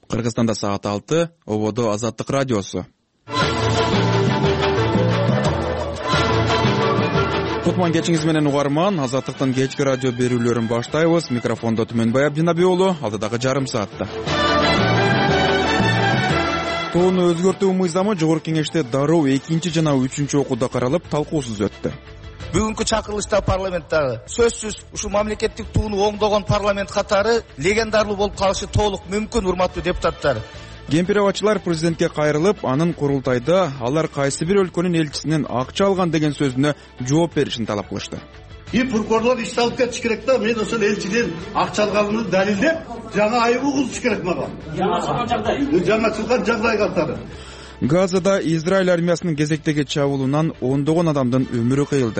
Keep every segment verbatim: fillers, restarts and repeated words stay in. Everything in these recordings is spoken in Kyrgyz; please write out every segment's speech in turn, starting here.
Кыргызстанда саат алты, ободо Азаттык радиосу. Кутман кечиңиз менен угарман, Азаттыктын кечки радио берүүлөрүн баштайбыз. Микрофондо Түмөнбай Абдинабиулу, алдыдагы жарым саатта. Тоону өзгөртүү мыйзамы Жогорку Кеңеште дароо экинчи жана үчүнчү окууда каралып, талкуусуз өттү. Бүгүнкү чакырылышта парламенттагы сөзсүз ушу мамлекеттик тууну оңдогон парламент катары легендарлуу болуп калышы толук мүмкүн, урматтуу депутаттар. Кемпир-абачылар президентке кайрылып, анын курултайда алар кайсы бир өлкөнүн элчисинен акча алган деген сөзүнө жооп беришин талап кылышты. И прокурорлор иш алып кетиш керек да, мен ошол элчиден акча алганымды далилдеп, жаңа айып угузуш керек мага. Жаңа чыккан жагдай. Жаңа чыккан жагдай катары. Газада Израиль армиясынын кезектеги чабуулунан ондогон адамдын өмүрү кыйылды.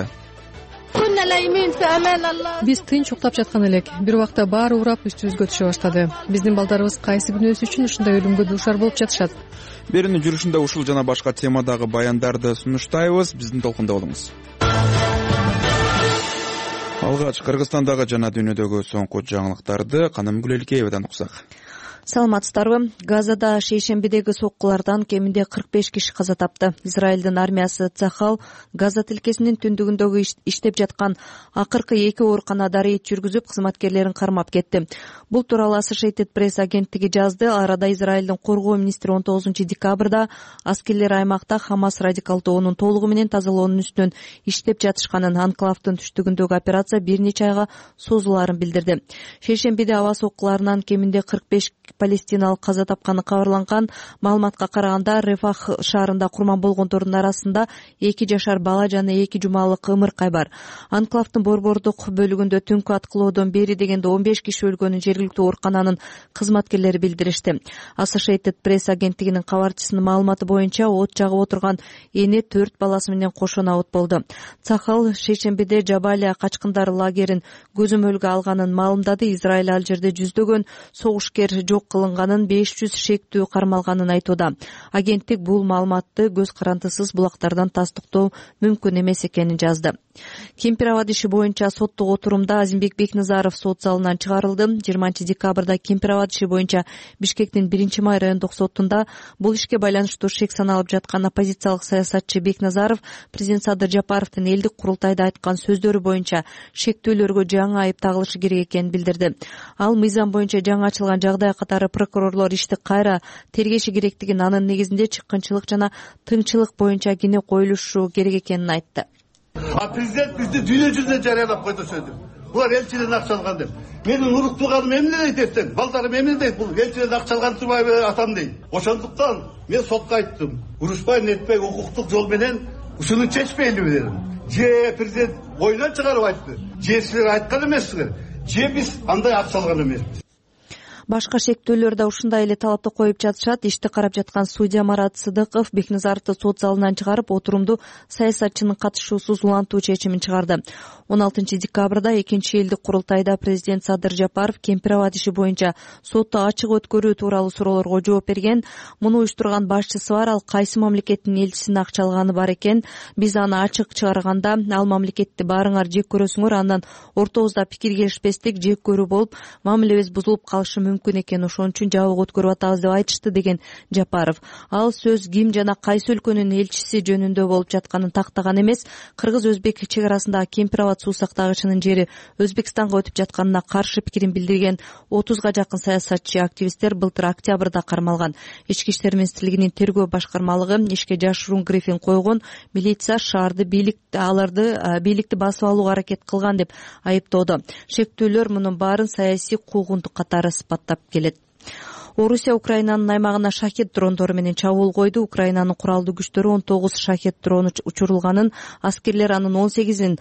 Биз тынч уктап жаткан элек, бир убакта баары урап үстүбүзгө түшө баштады. Биздин балдарыбыз кайсы күнөөсү үчүн ушундай өлүмгө дуушар болуп жатышат? Берүүнүн жүрүшүндө ушул жана башка темадагы баяндарды сунуштайбыз. Биздин толкунда болуңуз. Алгач Кыргызстандагы жана дүйнөдөгү соңку жаңылыктарды Каным Гүлелкеевадан уксак. Саламатсыздарбы? Газада шейшембидеги соккулардан кеминде кырк беш киши каза тапты. Израилдин армиясы Цахал Газа тилкесинин түндүгүндөгү иштеп жаткан акыркы эки ооруканада рейд жүргүзүп, кызматкерлерин кармап кетти. Бул тууралуу Associated Press агенттиги жазды. Арада Израилдин коргоо министри он тогузунчу декабрда аскерлер аймакта Хамас радикал тобунун толугу менен тазалоонун үстүнөн иштеп жатышканын, анклавдын түштүгүндөгү операция бир нече айга созулаарын билдирди. Шейшембиде аба соккуларынан кеминде кырк беш палестиналык каза тапканы кабарланган. Маалыматка караганда, Рефах шаарында курман болгондордун арасында эки жашар бала жана эки жумалык ымыркай бар. Анклавдын борбордук бөлүгүндө түнкү аткылоодон бери дегенде он беш киши өлгөнүн жергиликтүү оорукананын кызматкерлери билдиришти. Associated Press агенттигинин кабарчысынын маалыматы боюнча, от жагып отурган эне төрт баласы менен кошо набыт болду. Цахал шейшембиде Жабалия качкындар лагерин көзөмөлгө алганын маалымдады. Израиль ал жерде жүздөгөн согушкер жок кылынганын, беш жүз шектүү кармалганын айтууда. Агенттик бул маалыматты көз карандысыз булактардан тастыктоо мүмкүн эмес экенин жазды. Кемпир-абад иши боюнча соттук отурумда Азимбек Бекназаров сот залынан чыгарылды. жыйырманчы декабрда Кемпир-абад иши боюнча Бишкектин биринчи май райондук сотунда бул ишке байланыштуу шек саналып жаткан оппозициялык саясатчы Бекназаров президент Садыр Жапаровдун элдик курултайда айткан сөздөрү боюнча шектүүлөргө жаңы айып тагылышы керек экенин билдирди. Ал мыйзам боюнча жаңы ачылган жагдай катары прокурорлор ишти кайра тергеши керектигин, анын негизинде чыккынчылык жана тыңчылык боюнча кине коюлушу керек экенин айтты. А президент бизди дүйнө жүзүнө жарыялап койду сөзү. Булар элчиден акча алган деп. Менин урук тууганым эмне дейт эстен? Балдарым эмне дейт? Бул элчиден акча алган турбайбы атам дейт. Ошондуктан мен сотко айттым. Урушпай, нетпей, укуктук жол менен ушуну чечпейли дедим. Же президент ойнон чыгарып айтты. Же силер айткан эмессиңер. Же биз андай акча алган эмеспиз. Башка шектүүлөр да ушундай эле талапты коюп жатышат. Ишти карап жаткан судья Марат Сыдыков Бекназаровду сот залынан чыгарып, отурумду саясатчынын катышуусуз улантуу чечимин чыгарды. он алтынчы декабрда экинчи элдик курултайда президент Садыр Жапаров Кемпир-абад иши боюнча сотто ачык өткөрүү тууралуу суроолорго жооп берген. Муну уюштурган башчысы бар, ал кайсы мамлекеттин элчисинин акча алганы бар экен. Биз аны ачык чыгарганда, ал мамлекетти баарыңар жек көрөсүңөр, андан ортобузда пикир келишпестик, жек көрүү болуп, мамилебиз бузулуп калышы мүмкүн экен, ошон үчүн жабык өткөрүп атабыз деп айтышты, деген Жапаров. Ал сөз ким жана кайсы өлкөнүн элчиси жөнүндө болуп жатканын тактаган эмес. Кыргыз-Өзбек чек арасындагы Кемпир-абад суу сактагычынын жери Өзбекстанга өтүп жатканына каршы пикирин билдирген отузга жакын саясатчы, активисттер былтыр октябрда кармалган. Ички иштер министрлигинин тергөө башкармалыгы ишке жашыруун грифинг койгон. Милиция шаарды бийлик аларды бийликти басып алууга аракет кылган деп айыптоодо. Шектүүлөр мунун баарын саясий куугунтук катары сыпаттап келет. Орусия Украинанын аймагына шахет дрондору менен чабуул койду. Украинанын куралдуу күчтөрү он тогуз шахет дрону учурулганын, аскерлер анын он сегизин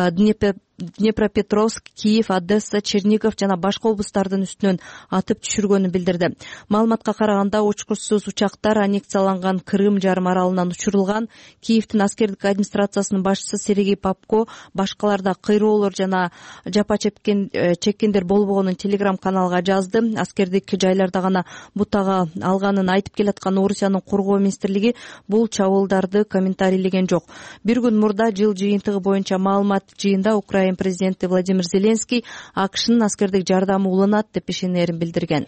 Днепропетровск, Киев, Одесса, Чернигов жана башка облустардын үстүнөн атып түшүргөнүн билдирди. Маалыматка караганда, учкучсуз учактар аннексияланган Крым жарым аралынан учурулган. Киевдин аскердик администрациясынын башчысы Сергей Попко башкаларда кыйроолор жана жапа чеккендер болбогонун телеграм каналга жазды. Аскердик жайларда гана бутага алганын айтып келаткан Орусиянын коргоо министрлиги бул чабуулдарды комментарийлеген жок. Бир күн мурда жыл жыйынтыгы боюнча маалымат жыйында Украина президенти Владимир Зеленский АКШнын аскердик жардамы уланат деп ишенерин билдирген.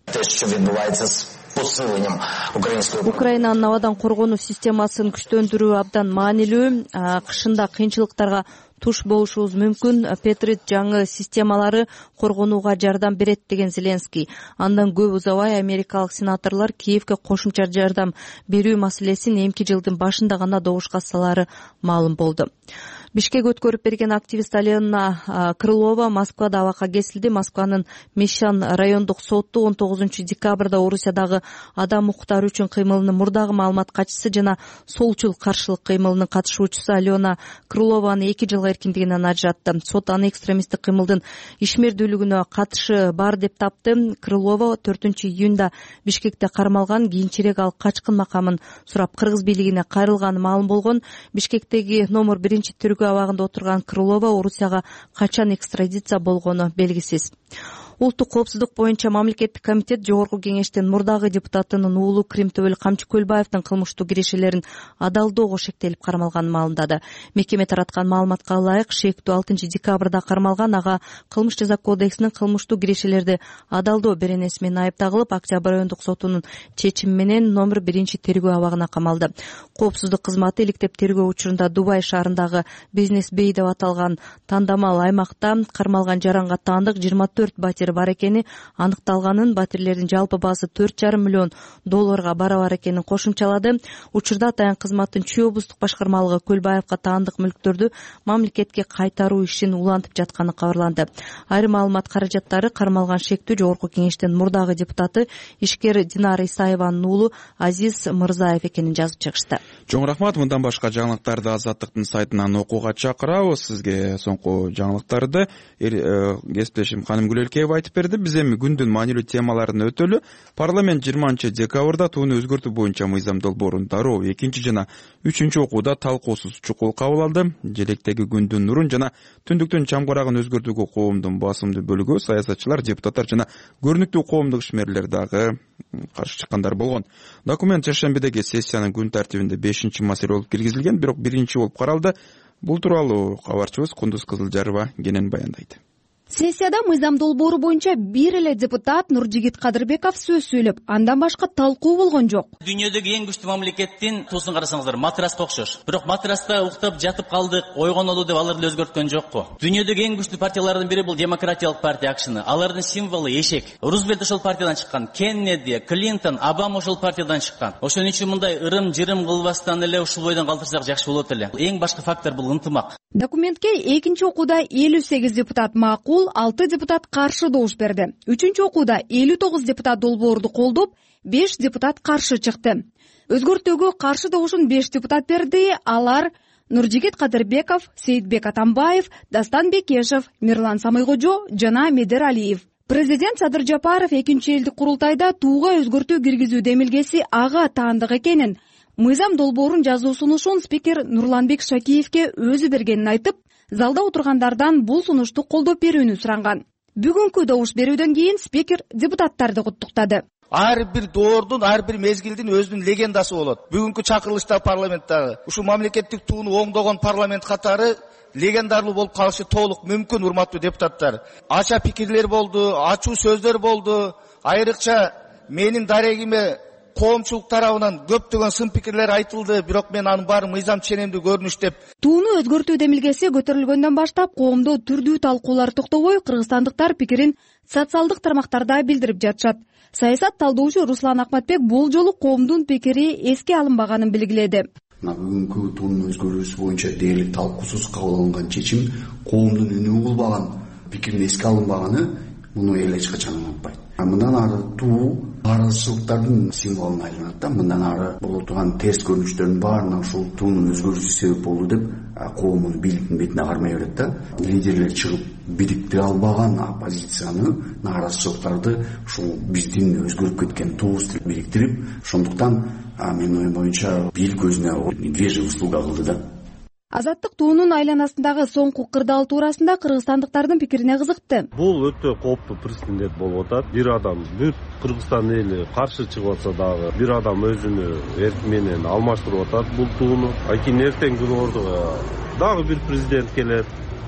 Украинанын абадан коргонуу системасын күчтөндүрүү абдан маанилүү. Кышында кыйынчылыктарга туш болушубуз мүмкүн. Петрит жаңы системалары коргонууга жардам берет деген Зеленский. Андан көп узабай америкалык сенаторлор Киевге кошумча жардам берүү маселесин эмки жылдын башында гана добушка салары маалым болду. Бишкек өткөрүп берген активист Алена Крылова Москвада абакка кесилди. Москванын Мещан райондук соту он тогузунчу декабрда Орусиядагы адам укуктары үчүн кыймылынын мурдагы маалымат катчысы жана солчул каршылык кыймылынын катышуучусу Алена Крылованы эки жылга эркиндигинен ажыратты. Сот аны экстремисттик кыймылдын ишмердүүлүгүнө катышы бар деп тапты. Крылова төртүнчү июнда Бишкекте кармалган, кийинчерээк ал качкын макамын сурап кыргыз бийлигине кайрылганы маалым болгон. Бишкектеги номер биринчи тергөө абагында отурган Крылова Орусияга качан экстрадиция болгону белгисиз. Улуттук коопсуздук боюнча мамлекеттик комитет жогорку кеңештин мурдагы депутатынын уулу Крим Төбөл Камчы Көлбаевдин кылмыштуу кирешелерин адалдоого шектелип кармалганын маалымдады. Мекеме тараткан маалыматка ылайык, шектүү алтынчы декабрда кармалган ага кылмыш жаза кодексинин кылмыштуу кирешелерди адалдоо беренеси менен айыпталып, Октябрь райондук сотунун чечими менен номер биринчи тергөө абагына камалды. Коопсуздук кызматы иликтеп тергөө учурунда Дубай шаарындагы Бизнес Бей деп аталган тандамал аймакта кармалган жаранга таандык жыйырма төрт батир бар экени аныкталганын, батирлердин жалпы баасы төрт жарым миллион долларга барабар экенин кошумчалады. Учурда атайын кызматтын Чүй облустук башкармалыгы Көлбаевга таандык мүлктөрдү мамлекетке кайтаруу ишин улантып жатканы кабарланды. Айрым маалымат каражаттары кармалган шектүү жогорку кеңештин мурдагы депутаты ишкер Динара Исаеванын уулу Азиз Мырзаев экенин жазып чыгышты. Чоң рахмат. Мындан башка жаңылыктарды Азаттыктын сайтынан окууга чакырабыз. Сизге соңку жаңылыктарды кесиптешим Ханым Гүлөлкеева айтып берди. Биз эми күндүн маанилүү темаларын өтөлү. Парламент жыйырманчы декабрда тууну өзгөртүү боюнча мыйзам долбоорун дароо экинчи жана үчүнчү окууда талкуусуз чукул кабыл алды. Желектеги күндүн нурун жана түндүктүн чамгарагын өзгөртүүгө коомдун басымдуу бөлүгү, саясатчылар, депутаттар жана көрүнүктүү коомдук ишмерлер дагы каршы чыккандар болгон. Документ жекшембидеги сессиянын күн тартибинде бешинчи маселе болуп киргизилген, бирок биринчи болуп каралды. Бул тууралуу кабарчыбыз Кундуз Кызылжарова кенен баяндайт. Сессияда мыйзам долбоору боюнча бир эле депутат Нуржигит Кадырбеков сөз сүйлөп, андан башка талкуу болгон жок. Дүйнөдөгү эң күчтүү мамлекеттин туусун карасаңыздар, матраска окшош. Бирок матраста уктап жатып калдык, ойгонолу деп алар эле өзгөрткөн жокко. Дүйнөдөгү эң күчтүү партиялардын бири бул Демократиялык партия акшны. Алардын символу эшек. Рузвельт ошол партиядан чыккан, Кеннеди, Клинтон, Обама ошол партиядан чыккан. Ошон үчүн мындай ырым-жырым кылбастан эле ушул бойдон калтырсак жакшы болот эле. Эң башкы фактор бул ынтымак. Документке экинчи окууда элүү сегиз депутат макул, алты депутат каршы добуш берди. Үчүнчү окууда элүү тогуз депутат долбоорду колдоп, беш депутат каршы чыкты. Өзгөртүүгө каршы добушун беш депутат берди. Алар Нуржигит Кадырбеков, Сейитбек Атамбаев, Дастан Бекешев, Мирлан Самыйкожо жана Медер Алиев. Президент Садыр Жапаров экинчи элдик курултайда тууга өзгөртүү киргизүү демилгеси ага таандык экенин, мыйзам долбоорун жазуу сунушун спикер Нурланбек Шакиевке өзү бергенин айтып, залда отургандардан бул сунушту колдоп берүүнү суранган. Бүгүнкү добуш берүүдөн кийин спикер депутаттарды куттуктады. Ар бир доордун, ар бир мезгилдин өзүнүн легендасы болот. Бүгүнкү чакырылышта парламенттагы ушу мамлекеттик тууну оңдогон парламент катары легендарлуу болуп калышы толук мүмкүн, урматтуу депутаттар. Ача пикирлер болду, ачуу сөздөр болду. Айрыкча менин дарегиме коомчулук тарабынан көптөгөн сын пикирлер айтылды, бирок мен анын баары мыйзам ченемдүү көрүнүш деп. Тууну өзгөртүү демилгеси көтөрүлгөндөн баштап коомдо түрдүү талкуулар токтобой, кыргызстандыктар пикирин социалдык тармактарда билдирип жатышат. Саясат талдоочу Руслан Акматбек бул жолу коомдун пикири эске алынбаганын белгиледи. Мына бүгүнкү туунун өзгөрүүсү боюнча дээрлик талкуусуз кабыл алынган чечим коомдун үнү угулбаган, пикирин эске алынбаганы муну эл эч качан унутпайт. Мындан ары туу наразычылыктардын символуна айланат да, мындан ары боло турган терс көрүнүштөрдүн баарына ушул туунун өзгөрүүсү себеп болду деп коом муну бийликтин бетине кармай берет да. Лидерлер чыгып бириктире албаган оппозицияны, наразычылыктарды ушул биздин өзгөрүп кеткен туубузду бириктирип, ошондуктан менин оюм боюнча бийлик өзүнө медвежья услуга кылды да. Азаттык туунун айланасындагы соңку кырдаал туурасында кыргызстандыктардын пикирине кызыкты. Бул өтө кооптуу прецедент болуп атат. Бир адам бүт Кыргызстан эли каршы чыгып атса дагы, бир адам өзүнү эрк менен алмаштырып атат бул тууну. Акин эртеңки ордуга дагы бир президент келет.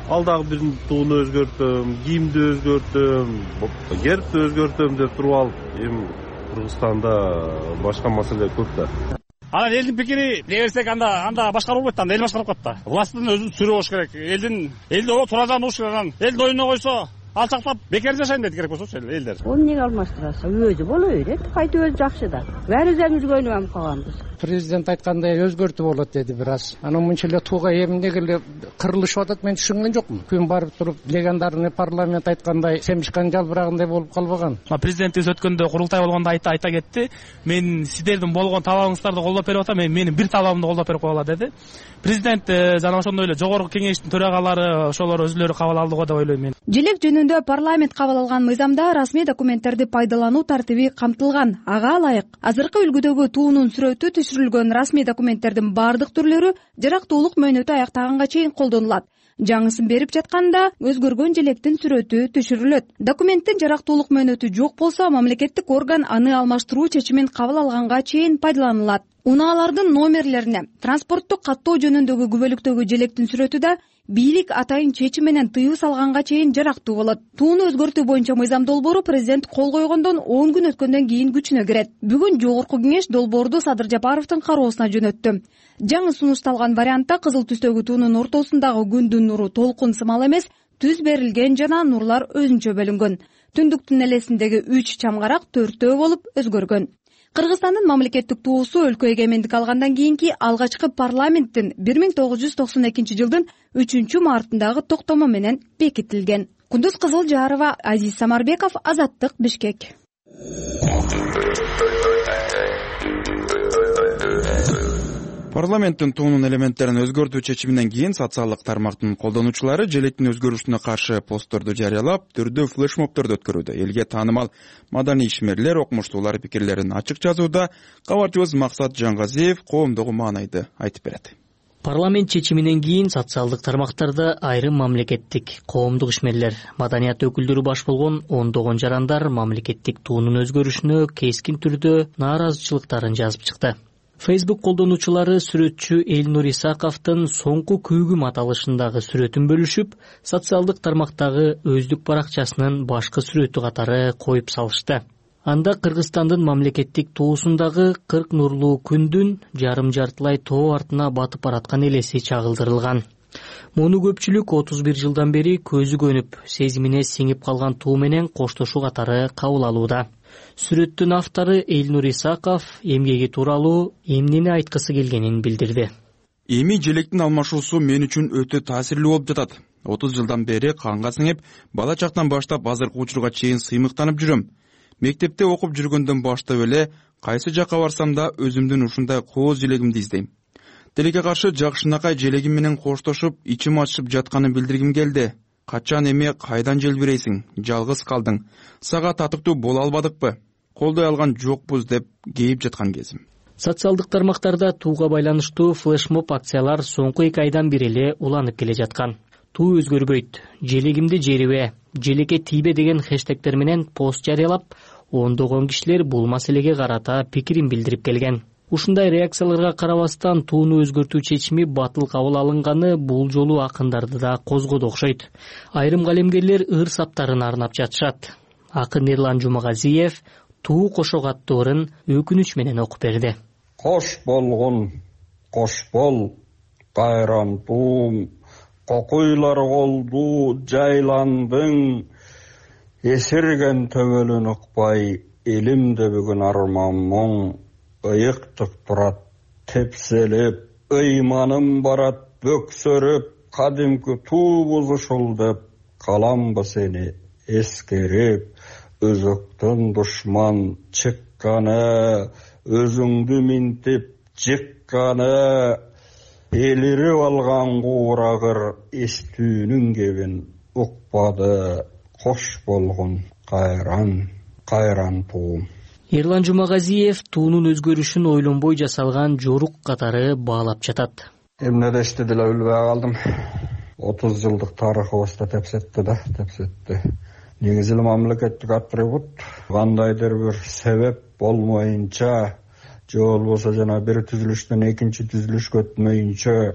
ал дагы бир тууну өзгөртөм, кийимди өзгөртөм, гербти өзгөртөм деп туруп алып, эми Кыргызстанда башка маселе көп да. Анан элдин пикири дей берсек, анда анда башкарып болбойт да, анда эл башкарып коет да. Власттын өзүн сүрө болуш керек. Элдин элди тура жагын угуш керек. Элди оюна койсо, алчактап бекер жашайын дейт керек болсочу элдер. Оны эмнеге алмаштырасыз? Өзү боло берет. Кайтып өзү жакшы да. Баарыбыз өзгөнүп калганбыз. Президент айткандай өзгөртүү болот деди бир аз. Анан мынча эле тууга эмнеге эле кырылышып атат, мен түшүнгөн жокмун. Күн барып туруп легендарный парламент айткандай семишкан жалбырагандай болуп калбаган. Президентибиз өткөндө курултай болгондо айта айта кетти. Мен сиздердин болгон талабыңыздарды колдоп берип атам, мен менин бир талабымды колдоп берип койгула деди. Президент жана ошондой эле жогорку кеңештин төрагалары ошолор өзүлөрү кабыл алды го деп ойлойм мен. Желек жөнүндө парламент кабыл алган мыйзамда расмий документтерди пайдалануу тартиби камтылган. Ага ылайык азыркы үлгүдөгү туунун сүрөтү түшүрүлгөн расмий документтердин баардык түрлөрү жарактуулук мөөнөтү аяктаганга чейин колдонулат. Жаңысын берип жатканда өзгөргөн желектин сүрөтү түшүрүлөт. Документтин жарактуулук мөөнөтү жок болсо, мамлекеттик орган аны алмаштыруу чечимин кабыл алганга чейин пайдаланылат. Унаалардын номерлерине, транспорттук каттоо жөнүндөгү күбөлүктөгү желектин сүрөтү да бийлик атайын чечим менен тыюу салганга чейин жарактуу болот. Тууну өзгөртүү боюнча мыйзам долбоору президент кол койгондон он күн өткөндөн кийин күчүнө кирет. Бүгүн жогорку кеңеш долбоорду Садыр Жапаровдун кароосуна жөнөттү. Жаңы сунушталган вариантта кызыл түстөгү туунун ортосундагы күндүн нуру толкун сымал эмес, түз берилген жана нурлар өзүнчө бөлүнгөн. Түндүктүн элесиндеги үч чамгарак төртөө болуп өзгөргөн. Кыргызстандын мамлекеттик туусу өлкө эгемендик алгандан кийинки алгачкы парламенттин бир миң тогуз жүз токсон экинчи жылдын үчүнчү мартындагы токтому менен бекитилген. Кундуз Кызылжарова, Азиз Самарбеков, Азаттык, Бишкек. Парламенттин туунун элементтерин өзгөртүү чечиминен кийин социалдык тармактын колдонуучулары желектин өзгөрүшүнө каршы постторду жарыялап, түрдүү флешмобторду өткөрүүдө. Элге таанымал маданий ишмерлер, окумуштуулар пикирлерин ачык жазууда. Кабарчыбыз Максат Жангазиев коомдогу маанайды айтып берет. Парламент чечиминен кийин социалдык тармактарда айрым мамлекеттик, коомдук ишмерлер, маданият өкүлдөрү баш болгон ондогон жарандар мамлекеттик туунун өзгөрүшүнө кескин түрдө нааразычылыктарын жазып чыкты. Facebook колдонуучулары сүрөтчү Элнур Исаковдун соңку күйгүм аталышындагы сүрөтүн бөлүшүп, социалдык тармактагы өздүк баракчасынын башкы сүрөтү катары коюп салышты. Анда Кыргызстандын мамлекеттик туусундагы кырк нурлуу күндүн жарым жартылай тоо артына батып бараткан элеси чагылдырылган. Муну көпчүлүк отуз бир жылдан бери көзү көнүп, сезимине сиңип калган туу менен коштошуу катары кабыл алууда. Сүрөттүн автору Элнур Исаков эмгеги тууралуу эмнени айткысы келгенин билдирди. Эми желектин алмашуусу мен үчүн өтө таасирлүү болуп жатат. отуз жылдан бери канга сиңип, бала чактан баштап азыркы учурга чейин сыймыктанып жүрөм. Мектепте окуп жүргөндөн баштап эле кайсы жакка барсам да өзүмдүн ушундай кооз желегимди издейм. Тилекке каршы жакшынакай желегим менен коштошуп, ичим ачышып жатканын билдиргим келди. Качан эми кайдан желбирейсиң? Жалгыз калдың. Сага татыктуу боло албадыкпы? Колдой алган жокпуз деп кейип жаткан кезим. Социалдык тармактарда тууга байланыштуу флешмоб акциялар соңку эки айдан бери эле уланып келе жаткан. Туу өзгөрбөйт, желегимди жерибе, желекке тийбе деген хэштегтер менен пост жарыялап, ондогон кишилер бул маселеге карата пикирин билдирип келген. Ушундай реакцияларга карабастан тууну өзгөртүү чечими батыл кабыл алынганы бул жолу акындарды да козгоду окшойт. Айрым калемгерлер ыр саптарын арнап жатышат. Акын Эрлан Жумагазиев туу кошок аттуу ырын өкүнүч менен окуп берди. Кош болгон, кош бол, кайран туум, кокуйлар колду жайландың, эсерген төбөлүн укпай, элимде бүгүн арман моң. Ыйыктык турат тепселеп, ыйманым барат бөксөрүп, кадимки туубуз ушул деп, каламбы сени эскерип, өзөктөн душман чыкканы, өзүңдү минтип жыкканы, элирип алган куурагыр эстүүнүн кебин укпады, кош болгон кайран, кайран туум. Эрлан Жумагазиев туунун өзгөрүшүн ойлонбой жасалган жорук катары баалап жатат. Эмне дешти деле билбей калдым. отуз жылдык тарыхыбызда тепсетти да, тепсетти. Негизи мамлекеттик атрибут кандайдыр бир себеп болмоюнча, же болбосо жана бир түзүлүштөн экинчи түзүлүшкө өтмөйүнчө,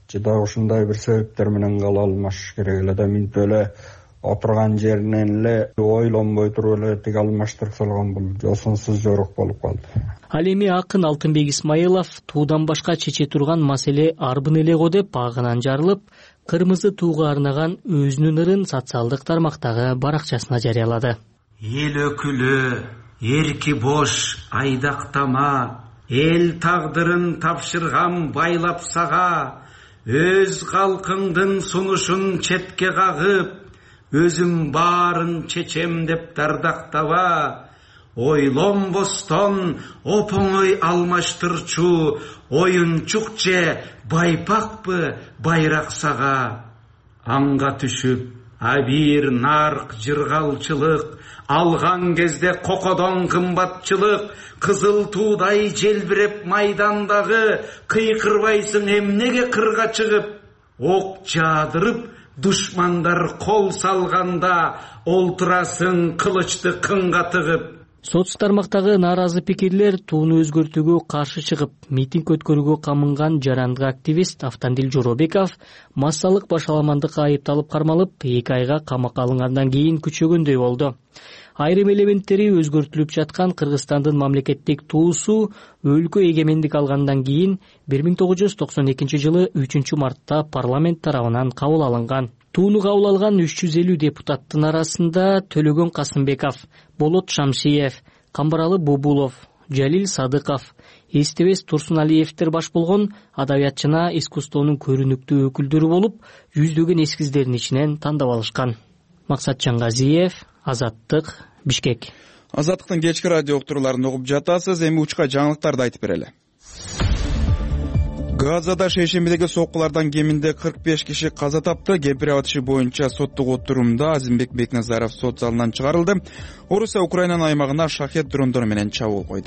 же да ушундай бир себептер менен кала алмаш керек эле да, минтип эле отурган жеринен эле ойлонбой туруп эле тиги алмаштырып салган, бул жосунсуз жорук болуп калды. Ал эми акын Алтынбек Исмаилов туудан башка чече турган маселе арбын эле го деп агынан жарылып, кырмызы тууга арнаган өзүнүн ырын социалдык тармактагы баракчасына жарыялады. Эл өкүлү, эрки бош айдактама, эл тагдырын тапшырган байлап сага, өз калкыңдын сунушун четке кагып, өзүм баарын чечем деп дардактаба, ойлонбостон опоңой алмаштырчу, оюнчук же байпакпы байрак сага. Анга түшүп, абир нарк жыргалчылык, алган кезде кокодон кымбатчылык, кызыл туудай желбиреп майдандагы, кыйкырбайсың эмнеге кырга чыгып, ок жаадырып, душмандар кол салганда, олтурасың кылычты кынга тыгып. Соц тармактагы нааразы пикирлер тууну өзгөртүүгө каршы чыгып, митинг өткөрүүгө камынган жарандык активист Автандил Жоробеков массалык башаламандыкка айыпталып кармалып, эки айга камакка алынгандан кийин күчөгөндөй болду. Айрым элементтери өзгөртүлүп жаткан Кыргызстандын мамлекеттик туусу өлкө эгемендик алгандан кийин бир миң тогуз жүз токсон экинчи жылы үчүнчү мартта парламент тарабынан кабыл алынган. Тууну кабыл алган үч жүз элүү депутаттын арасында Төлөгөн Касымбеков, Болот Шамшиев, Камбаралы Бубулов, Жалил Садыков, Эстебес Турсуналиевдер баш болгон адабиятчына искусствонун көрүнүктүү өкүлдөрү болуп, жүздөгөн эскиздердин ичинен тандап алышкан. Максат Чаңгазиев, Азаттык, Бишкек. Азаттыктын кечки радио уктурууларын угуп жатасыз. Эми учка жаңылыктарды айтып берели. Газада шейшембидеги соккулардан кеминде кырк беш киши каза тапты. Кемпирабад иши боюнча соттук отурумда Азимбек Бекназаров сот залынан чыгарылды. Орусия Украинанын аймагына шахет дрондору менен чабуул койду.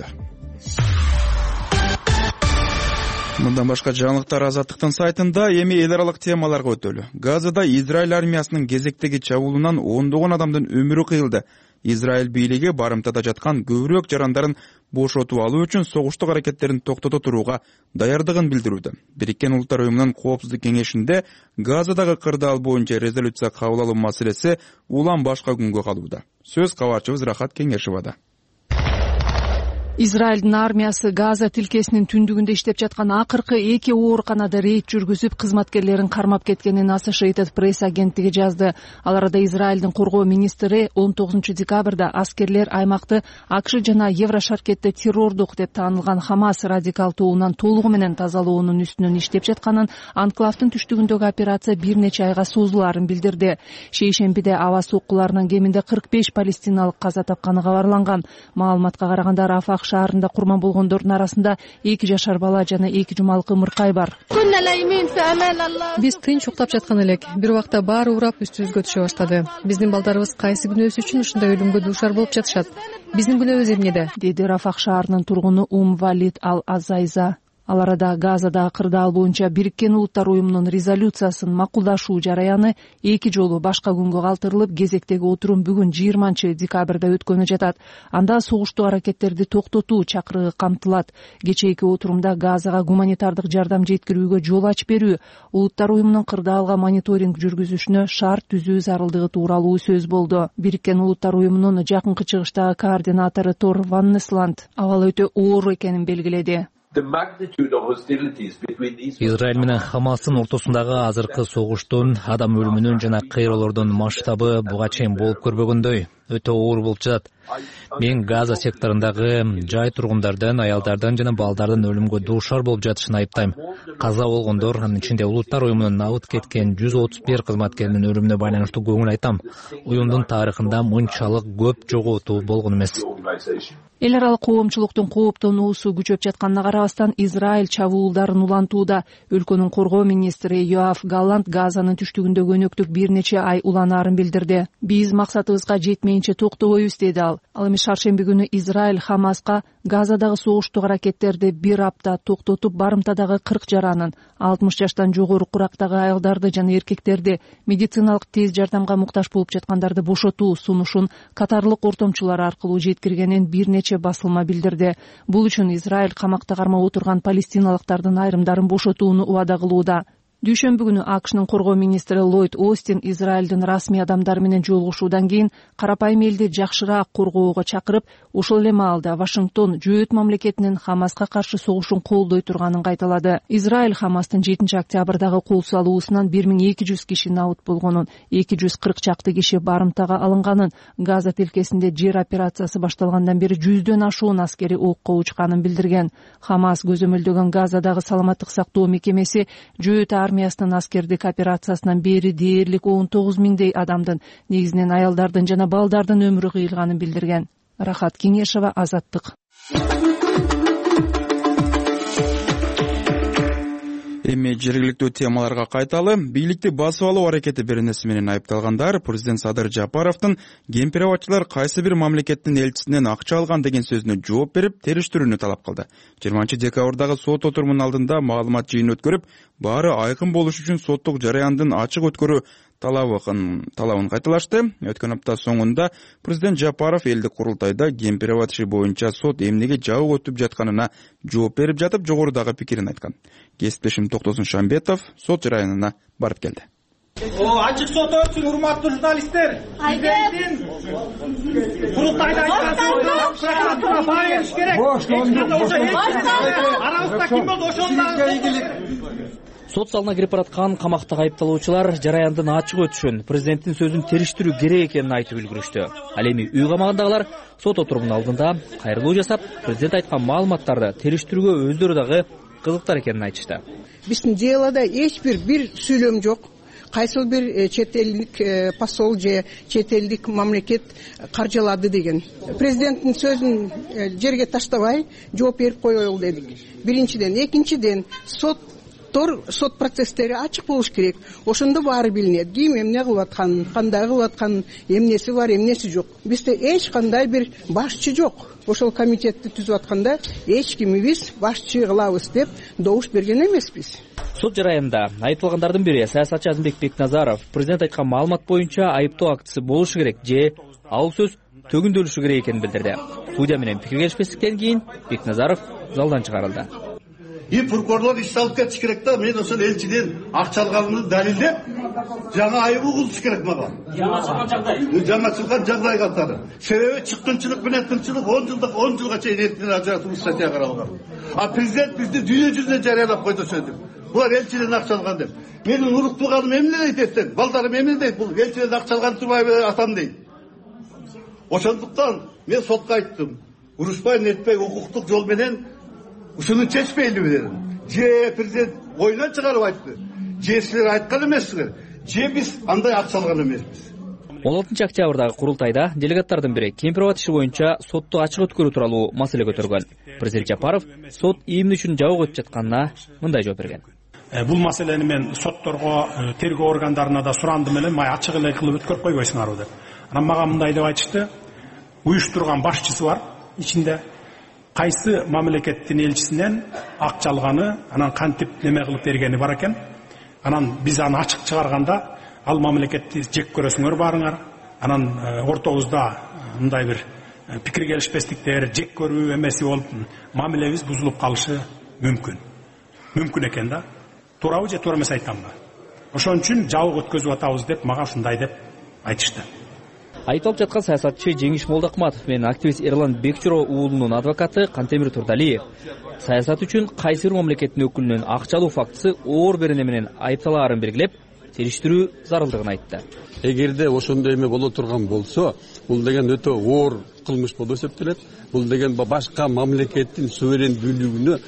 Мындан башка жаңылыктар Азаттыктын сайтында. Эми эл аралык темаларга өтөлү. Газада Израиль армиясынын кезектеги чабуулунан ондогон адамдын өмүрү кыйылды. Израиль бийлиги барымтада жаткан көбүрөөк жарандарын бошотуп алуу үчүн согуштук аракеттерин токтото турууга даярдыгын билдирүүдө. Бириккен Улуттар уюмунун коопсуздук кеңешинде Газадагы кырдаал боюнча резолюция кабыл алуу маселеси улам башка күнгө калууда. Сөз кабарчыбыз Рахат Кеңешевада. Израилдин армиясы Газа тилкесинин түндүгүндө иштеп жаткан акыркы эки ооруканада рейд жүргүзүп, кызматкерлерин кармап кеткенин Associated Press агенттиги жазды. Ал арада Израилдин коргоо министри он тогузунчу декабрда аскерлер аймакты АКШ жана Еврошаркетте террордук деп таанылган Хамас радикал тобунан толугу менен тазалоонун үстүнөн иштеп жатканын, анклавдын түштүгүндөгү операция бир нече айга созулаарын билдирди. Шейшембиде аба соккуларынан кеминде кырк беш палестиналык каза тапканы кабарланган. Маалыматка караганда Рафах шаарында курман болгондордун арасында эки жашар бала жана эки жумалык ымыркай бар. Биз тынч уктап жаткан элек, бир убакта баары урап үстүбүзгө түшө баштады. Биздин балдарыбыз кайсы күнөөсү үчүн ушундай өлүмгө дуушар болуп жатышат? Биздин күнөөбүз эмнеде? Деди Рафах шаарынын тургуну Ум Валид Ал-Азайза. Ал арада Газадагы кырдаал боюнча Бириккен Улуттар уюмунун резолюциясын макулдашуу жараяны эки жолу башка күнгө калтырылып, кезектеги отурум бүгүн жыйырманчы декабрда өткөнү жатат. Анда согуштук аракеттерди токтотуу чакырыгы камтылат. Кечээки отурумда Газага гуманитардык жардам жеткирүүгө жол ачып берүү, Улуттар уюмунун кырдаалга мониторинг жүргүзүшүнө шарт түзүү зарылдыгы тууралуу сөз болду. Бириккен Улуттар уюмунун жакынкы чыгыштагы координатору Тор Ваннесланд абал өтө оор экенин белгиледи. Израиль менен Хамастын ортосундагы азыркы согуштун, адам өлүмүнүн жана кыйроолордун масштабы буга чейин болуп көрбөгөндөй өтө оор болуп жатат. Мен Газа секторундагы жай тургундардын, аялдардын жана балдардын өлүмгө дуушар болуп жатышын айыптайм. Каза болгондор, анын ичинде Улуттар уюмунун набыт кеткен жүз отуз бир кызматкеринин өлүмүнө байланыштуу көңүл айтам. Уюмдун тарыхында мынчалык көп жоготуу болгон эмес. Эл аралык коомчулуктун кооптонуусу күчөп жатканына карабастан Израиль чабуулдарын улантууда. Өлкөнүн коргоо министри Йоав Галлант Газанын түштүгүндөгү өнөктүк бир нече ай уланаарын билдирди. Биз максатыбызга жетмейинче токтобойбуз, деди ал. Ал эми шаршемби күнү Израиль Хамаска Газадагы согуштук аракеттерди бир апта токтотуп, барымтадагы кырк жаранын, алтымыш жаштан жогору курактагы аялдарды жана эркектерди, медициналык тез жардамга муктаж болуп жаткандарды бошотуу сунушун катарлык ортомчулар аркылуу жеткиргенин бир нече басылма билдирди. Бул үчүн Израиль камакта кармап отурган палестиналыктардын айрымдарын бошотууну убада кылууда. Дүйшөмбү күнү АКШнын коргоо министри Ллойд Остин Израилдин расмий адамдары менен жолугушуудан кийин карапайым элди жакшыраак коргоого чакырып, ошол эле маалда Вашингтон жөөт мамлекетинин Хамаска каршы согушун колдой турганын кайталады. Израиль Хамастын жетинчи октябрдагы кол салуусунан бир миң эки жүз киши набыт болгонун, эки жүз кырк чакты киши барымтага алынганын, Газа тилкесинде жер операциясы башталгандан бери жүздөн ашуун аскери окко учканын билдирген. Хамас көзөмөлдөгөн Газадагы саламаттык сактоо мекемеси жөөт армиясынын аскердик операциясынан бери дээрлик он тогуз миңдей адамдын, негизинен аялдардын жана балдардын өмүрү кыйылганын билдирген. Рахат Кеңешова, Азаттык. Эми жергиликтүү темаларга кайталы. Бийликти басып алуу аракети беренеси менен айыпталгандар президент Садыр Жапаровдун кемпирабатчылар кайсы бир мамлекеттин элчисинен акча алган деген сөзүнө жооп берип, териштирүүнү талап кылды. жыйырманчы декабрдагы сот отурумунун алдында маалымат жыйын өткөрүп, баары айкын болуш үчүн соттук жараяндын ачык өткөрүү талабын талабын кайталашты. Өткөн апта соңунда президент Жапаров элдик курултайда кемпирабат иши боюнча сот эмнеге жабык өтүп жатканына жооп берип жатып, жогорудагы пикирин айткан. Кесиптешим Токтосун Шамбетов сот жараянына барып келди. Ачык сот өтсүн, урматтуу журналисттер. Президенттин курултайда айткан баа бериш керек. Арабызда ким болду ошондо? Сот залына кирип бараткан камактагы айыпталуучулар жараяндын ачык өтүшүн, президенттин сөзүн териштирүү керек экенин айтып үлгүрүштү. Ал эми үй камагындагылар сот отурумунун алдында кайрылуу жасап, президент айткан маалыматтарды териштирүүгө өздөрү дагы кызыктар экенин айтышты. Биздин делода эч бир бир сүйлөм жок. Кайсы бир чет элдик посол же чет элдик мамлекет каржылады деген. Президенттин сөзүн жерге таштабай жооп берип коелу дедик. Биринчиден, экинчиден сот сот процесстери ачык болуш керек. Ошондо баары билинет. Ким эмне кылып атканын, кандай кылып атканын, эмнеси бар, эмнеси жок. Бизде эч кандай бир башчы жок. Ошол комитетти түзүп атканда эч кимибиз башчы кылабыз деп добуш берген эмеспиз. Сот жараянда айыпталгандардын бири саясатчы Азимбек Бекназаров президент айткан маалымат боюнча айыптоо актысы болушу керек же ал сөз төгүндөлүшү керек экенин билдирди. Судья менен пикир келишпестиктен кийин Бекназаров залдан чыгарылды. И прокурорлор иш алып кетиш керек да, мен ошол элчиден акча алганымды далилдеп, жаңа айыбы кылыш керек мага. Жаңа чыккан жагдай. Жаңа чыккан жагдай катары. Себеби чыккынчылык менен тынчылык он жылдык он жылга чейин эркин ажыратуу статья каралган. А президент бизди дүйнө жүзүнө жарыялап койду сөзүп. Булар элчиден акча алган деп. Менин уруктуганым эмне дейт эстен? Балдарым эмне дейт? Бул элчиден акча алган турбайбы атам дейт. Ошондуктан мен сотко айттым. Урушпай, нетпей укуктук жол менен ушуну чечпейли дедим. Же президент ойунан чыгарып айтты. Же силер айткан эмессиңер. Же биз андай акча алган эмеспиз. он алтынчы октябрдагы курултайда делегаттардын бири кемпирабат иши боюнча сотту ачык өткөрүү тууралуу маселе көтөргөн. Президент Жапаров сот эмне үчүн жабык өтүп жатканына мындай жооп берген. Бул маселени мен сотторго, тергөө органдарына да сурандым эле, май ачык эле кылып өткөрүп койбойсуңарбы деп. Анан мага мындай деп айтышты. Уюштурган башчысы бар ичинде. Кайсы мамлекеттин элчисинен акча алганы, анан кантип неме кылып бергени бар экен. Анан биз аны ачык чыгарганда ал мамлекетти жек көрөсүңөр баарыңар. Анан ортобузда мындай бир пикир келишпестиктер, жек көрүү эмеси болуп, мамилебиз бузулуп калышы мүмкүн. Мүмкүн экен да. Туурабы же туура эмес айтамбы? Ошон үчүн жабык өткөзүп атабыз деп мага ушундай деп айтышты. Айтылып жаткан саясатчы Жеңиш Молдокматов менен активист Эрлан Бекчуро уулунун адвокаты Кантемир Турдалиев саясат үчүн кайсы бир мамлекеттин өкүлүнөн акча алуу фактысы оор берене менен айыпталаарын белгилеп, териштирүү зарылдыгын айтты. Эгерде ошондой эме боло турган болсо, бул деген өтө оор кылмыш болуп эсептелет. Бул деген башка мамлекеттин суверендүүлүгүнө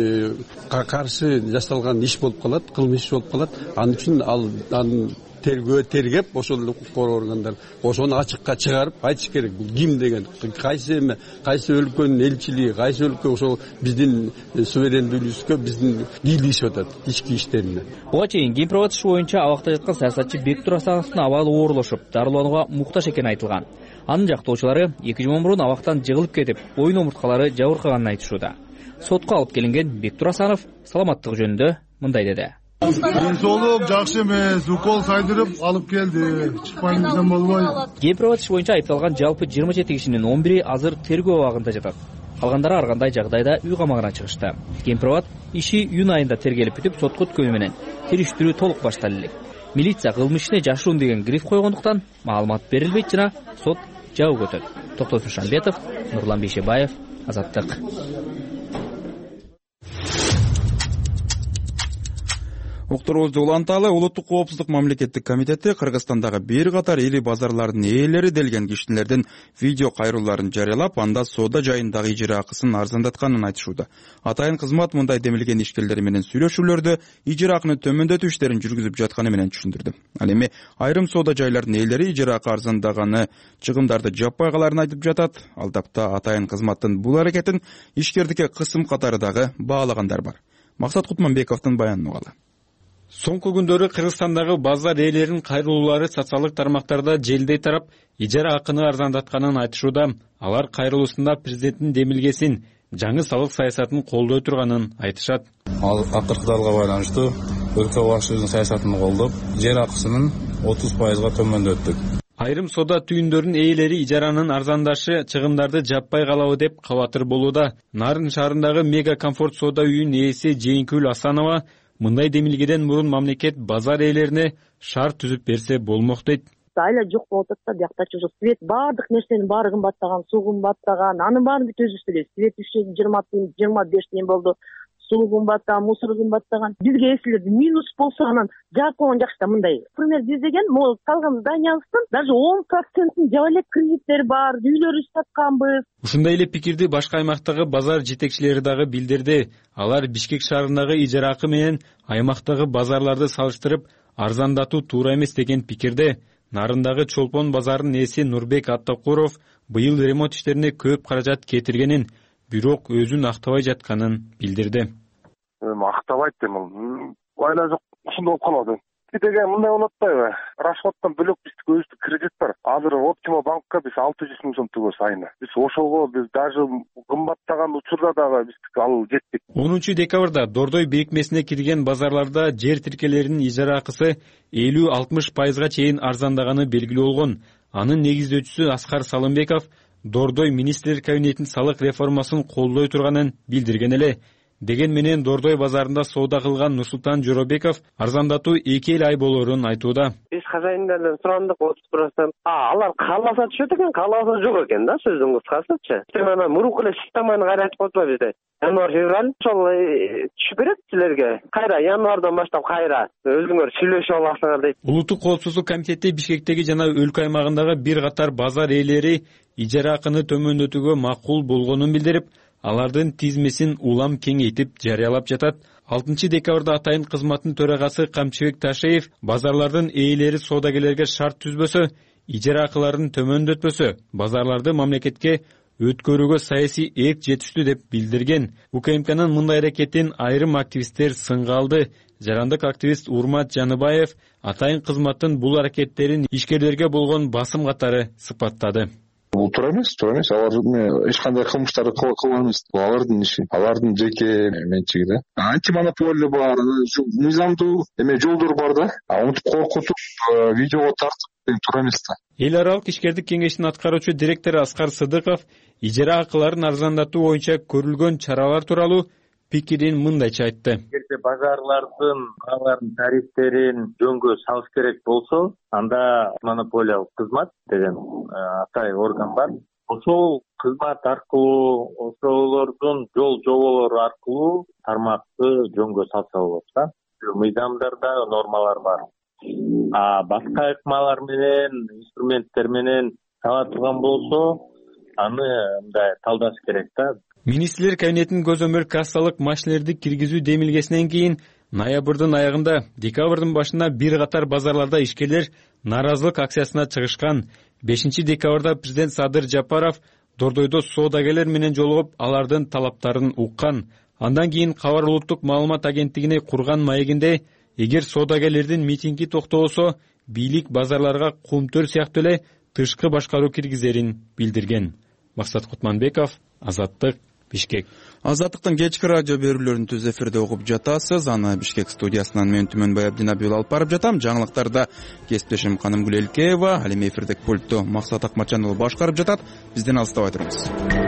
каршы жасалган иш болуп калат, кылмыш болуп калат. Ал үчүн ал тергөө тергеп, ошол укук коргоо органдар ошону ачыкка чыгарып айтыш керек. Бул ким деген, кайсы эме, кайсы өлкөнүн элчилиги, кайсы өлкө ошол биздин суверендүүлүгүбүзгө биздин кийлигишип атат ички иштерине. Буга чейин кемпирабат иши боюнча абакта жаткан саясатчы Бектур Асановдун абалы оорлошуп, дарыланууга муктаж экени айтылган. Анын жактоочулары эки жыл мурун абактан жыгылып кетип, оюн омурткалары жабыркаганын айтышууда. Сотко алып келинген Бектур Асанов саламаттыгы жөнүндө мындай деди. Ден соолук жакшы эмес, укол сайдырып алып келди. Чыкпайм десем болбойт. Кемпирабат иши боюнча айыпталган жалпы жыйырма жети кишинин он бири азыр тергөө абагында жатат. калгандары ар кандай жагдайда үй камагына чыгышты. Кемпирабад иши июнь айында тергелип бүтүп, сотко өткөнү менен териштирүү толук башталды элек. Милиция кылмыш ишине жашыруун деген гриф койгондуктан маалымат берилбейт жана сот жабык өтөт. Токтос Мишанбетов, Нурлан Бейшебаев, Азаттык. Уктуруубузду уланталы. Улуттук коопсуздук мамлекеттик комитети Кыргызстандагы бир катар ири базарлардын ээлери делген кишилердин видео кайрууларын жарыялап, анда соода жайындагы ижара акысын арзандатканын айтышууда. Атайын кызмат мындай демилген ишкерлер менен сүйлөшүүлөрдө ижара акыны төмөндөтүү иштерин жүргүзүп жатканы менен түшүндүрдү. Ал эми айрым соода жайлардын ээлери ижара акы арзандаганы чыгымдарды жаппай каларын айтып жатат. Алдапта атайын кызматтын бул аракетин ишкердикке кысым катары дагы баалагандар бар. Максат Кутманбековдун баянын угалы. Соңку күндөрү Кыргызстандагы базар ээлеринин кайрылуулары социалдык тармактарда желдей тарап, ижара акыны арзандатканын айтышууда. Алар кайрылуусунда президенттин демилгесин, жаңы салык саясатын колдой турганын айтышат. Ал акыркы далга байланыштуу өлкө башчысынын саясатын колдоп, жер акысынын отуз пайызга төмөндөттүк. Айрым соода түйүндөрүнүн ээлери ижаранын арзандашы чыгымдарды жаппай калабы деп кабатыр болууда. Нарын шаарындагы Мега Комфорт соода үйүнүн ээси Жээнкүл Асанова мындай демилгеден мурун мамлекет базар ээлерине шарт түзүп берсе болмок дейт. Айла жок болуп атат да, биякта чыжы свет баардык нерсенин баары кымбаттаган, суу кымбаттаган, анын баарын бүт өзүбүз билебиз. Свет үч жүз жыйырма тыйын, жыйырма беш тыйын болду. Суу кымбаттаган, мусор кымбаттаган. Бизге эсилерди минус болсо анан жаап койгон жакшы да мындай. Например, биз деген могул салган зданиябыздын даже он процентин жаап элек кредиттер бар, үйлөрүбүздү сатканбыз. Ушундай эле пикирди башка аймактагы базар жетекчилери дагы билдирди. Алар Бишкек шаарындагы ижара акы менен аймактагы базарларды салыштырып, арзандатуу туура эмес деген пикирде. Нарындагы Чолпон базарынын ээси Нурбек Аттакуров быйыл ремонт иштерине көп каражат кетиргенин, бирок өзүн актабай жатканын билдирди. Актабайт дейм, айла жок, ушундай болуп калат. Деген мындай болот атпайбы? Расходдон бөлөк биздики өзүбүздүк кредит бар. Азыр Оптима банкка биз алты жүз миң сом түгөбүз айына. Биз ошого биз даже кымбаттаган учурда дагы биздики ал жетпейт. онунчу декабрда Дордой бирикмесине кирген базарларда жер тиркелеринин ижара акысы элүү алтымыш пайызга чейин арзандаганы белгилүү болгон. Анын негиздөөчүсү Аскар Салымбеков Дордой министрлер кабинетинин салык реформасын колдой турганын билдирген эле. Деген менен Дордой базарында соода кылган Нурсултан Жоробеков арзандатуу эки эл ай болорун айтууда. Биз хозяиндерден сурандык отуз процент. А, алар кааласа түшөт экен, кааласа жок экен да, сөздүн кыскасычы. Мына мурунку эле системаны кайра айтып койсо бизде. Январь, февраль ошол түшүп берет силерге. Кайра январдан баштап кайра өзүңөр сүйлөшүп аласыңар дейт. Улуттук коопсуздук комитети Бишкектеги жана өлкө аймагындагы бир катар базар ээлери ижара акыны төмөндөтүүгө макул болгонун билдирип, алардын тизмесин улам кеңейтип жарыялап жатат. алтынчы декабрда атайын кызматтын төрагасы Камчыбек Ташеев базарлардын ээлери соодагерлерге шарт түзбөсө, ижара акыларын төмөндөтпөсө, базарларды мамлекетке өткөрүүгө саясий эрк жетиштүү деп билдирген. УКМКнын мындай аракетин айрым активисттер сынга алды. Жарандык активист Урмат Жаныбаев атайын кызматтын бул аракеттерин ишкерлерге болгон басым катары сыпаттады. Бул туура эмес, туура эмес. Алар эч кандай кылмыштарды кылган эмес. Бул алардын иши, алардын жеке менчиги да. Антимонополия бар, мыйзамдуу эме жолдор бар да. А унутуп коркутуп, видеого тартып туура эмес да. Эл аралык ишкердик кеңешинин аткаруучу директору Аскар Сыдыков ижара акыларын арзандатуу боюнча көрүлгөн чаралар тууралуу пикирин мындайча айтты. Эгерде базарлардын бааларын, тарифтерин жөнгө салыш керек болсо, анда монополиялык кызмат деген атай орган бар. Ошол кызмат аркылуу, ошолордун жол жоболору аркылуу тармакты жөнгө салса болот да. Мыйзамдарда нормалар бар. А башка ыкмалар менен, инструменттер менен сала турган болсо, аны мындай талдаш керек да. Министрлер кабинетинин көзөмөл кассалык машинелерди киргизүү демилгесинен кийин ноябрдын аягында, декабрдын башында бир катар базарларда ишкерлер нааразылык акциясына чыгышкан. бешинчи декабрда президент Садыр Жапаров Дордойдо соодагерлер менен жолугуп, алардын талаптарын уккан. Андан кийин Кабар улуттук маалымат агенттигине курган маегинде, эгер соодагерлердин митинги токтобосо, бийлик базарларга кумтөр сыяктуу эле тышкы башкаруу киргизерин билдирген. Максат Кутманбеков, Азаттык, Бишкек. Азаттыктын кечки радио берүүлөрүн түз эфирде угуп жатасыз. Аны Бишкек студиясынан мен Түмөнбай Абдинабиев алып барып жатам. Жаңылыктарда кесиптешим Канымгүл Элкеева, ал эми эфирдеги пультту Максат Акматжан уулу башкарып жатат. Бизден алыстабай туруңуз.